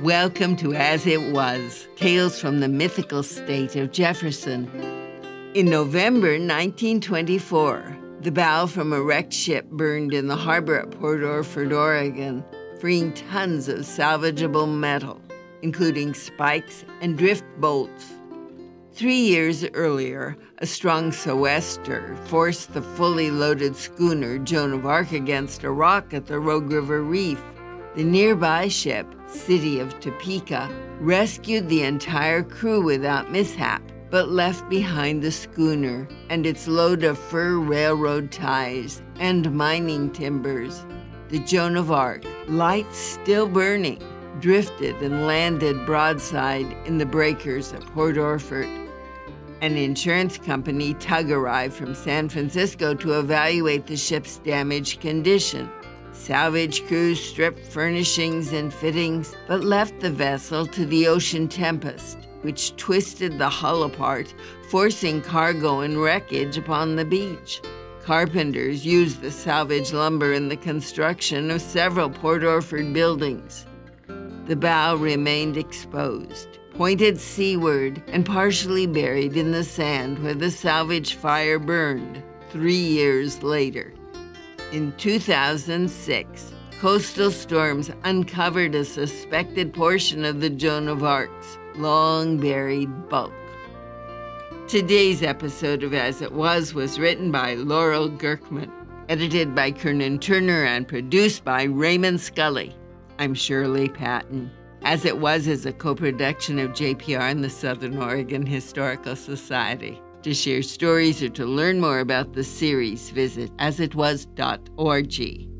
Welcome to As It Was, Tales from the Mythical State of Jefferson. In November 1924, the bow from a wrecked ship burned in the harbor at Port Orford, Oregon, freeing tons of salvageable metal, including spikes and drift bolts. 3 years earlier, a strong sou'wester forced the fully loaded schooner Joan of Arc against a rock at the Rogue River Reef. The nearby ship, City of Topeka, rescued the entire crew without mishap, but left behind the schooner and its load of fur railroad ties and mining timbers. The Joan of Arc, lights still burning, drifted and landed broadside in the breakers at Port Orford. An insurance company tug arrived from San Francisco to evaluate the ship's damaged condition. Salvage crews stripped furnishings and fittings, but left the vessel to the ocean tempest, which twisted the hull apart, forcing cargo and wreckage upon the beach. Carpenters used the salvage lumber in the construction of several Port Orford buildings. The bow remained exposed, pointed seaward and partially buried in the sand where the salvage fire burned 3 years later. In 2006, coastal storms uncovered a suspected portion of the Joan of Arc's long-buried bulk. Today's episode of As It Was written by Laurel Gerkman, edited by Kernan Turner, and produced by Raymond Scully. I'm Shirley Patton. As It Was is a co-production of JPR and the Southern Oregon Historical Society. To share stories or to learn more about the series, visit asitwas.org.